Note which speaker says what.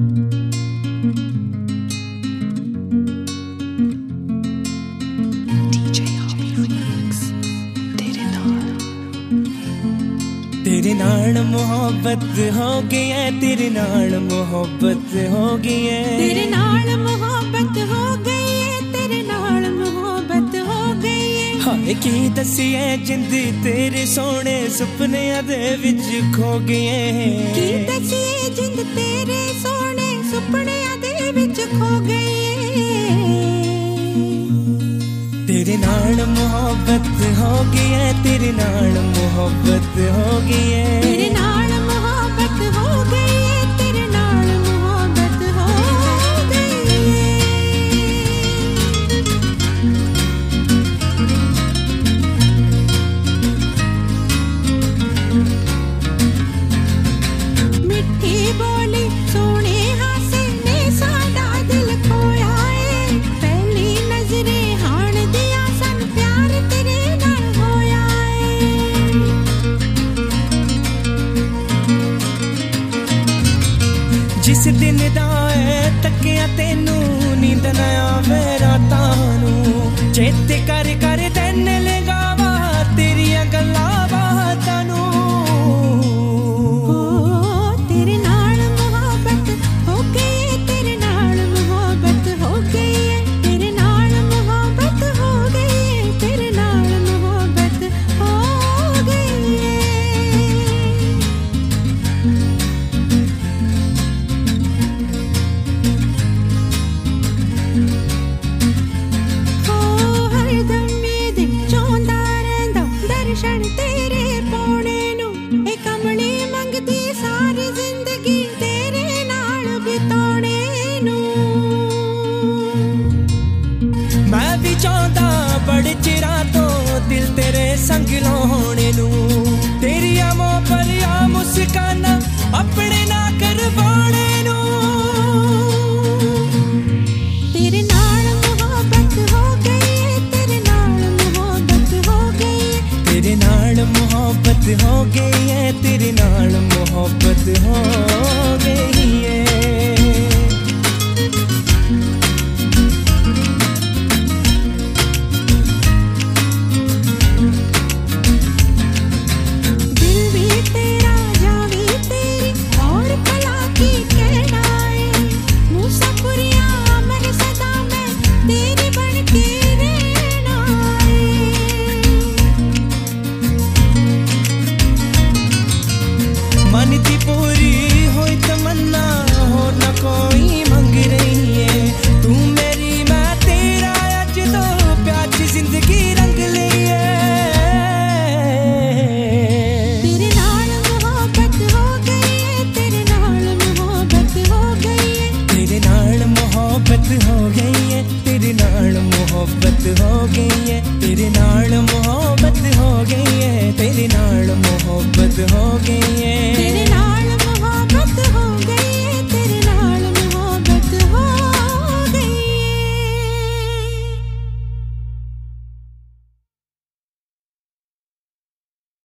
Speaker 1: तेरे नाल मोहब्बत हो गई है, तेरे नाल मोहब्बत हो गई है,
Speaker 2: तेरे नाल मोहब्बत हो गई है, तेरे नाल मोहब्बत हो गई है।
Speaker 1: हाय की दसिए जिंद तेरे सोने सुपने दे विच खो गई है,
Speaker 2: की दसिए जिंद तेरे सोने सुपने दे विच खो गई है।
Speaker 1: तेरे नाल मोहब्बत हो गई है, तेरे नाल मोहब्बत हो गई है,
Speaker 2: तेरे नाल मोहब्बत हो गई है, तेरे नाल मोहब्बत हो गई है। मिठी बोली सोने हासे ने साडा दिल खोया है, पहली नजरे हाण दिया सन प्यार तेरे नाल होया है।
Speaker 1: जिस दिन दा तकिया तेनू नींद ना आवे रातां नू, चेते कर कर दिन लगावा तेरियां गल्लां बातां नू।
Speaker 2: तेरे नाल मोहब्बत हो गई है, तेरे नाल मोहब्बत हो गई है, तेरे नाल मोहब्बत हो गई है, तेरे नाल मोहब्बत हो गई है। हरदम ये दिल चाहुंदा रहिंदा दर्शन तेरे पाउणे नू, ए कमली मंगदी सारी जिंदगी तेरे नाल बिताउणे नू।
Speaker 1: मैं भी चाहता बड़े चिरा तो दिल तेरे संग लाने नू, तेरिया मोह भरिया मुस्काना अपने ना करवाने नू।
Speaker 2: तेरे नाल मोहब्बत हो गई है, तेरे नाल मोहब्बत हो गई है,
Speaker 1: तेरे नाल मोहब्बत हो गई है, तेरे नाल मोहब्बत हो गई है।
Speaker 2: दिल भी तेरा जान भी तेरी और भला की कहना है। मुसाफिरियां मैं सदा मैं तेरी बन के रहना है।
Speaker 1: मन की पूरी हुई तमन्ना हो न कोई मंग रही है, तू मेरी मैं तेरा अज तो प्यार दी जिंदगी रंग ली है।
Speaker 2: तेरे नाल मोहब्बत हो गई है, तेरे नाल मोहब्बत हो गई है,
Speaker 1: तेरे नाल मोहब्बत हो गई है, तेरे नाल मोहब्बत हो गई है, तेरे नाल मोहब्बत हो गई है, तेरे नाल मोहब्बत हो गई है।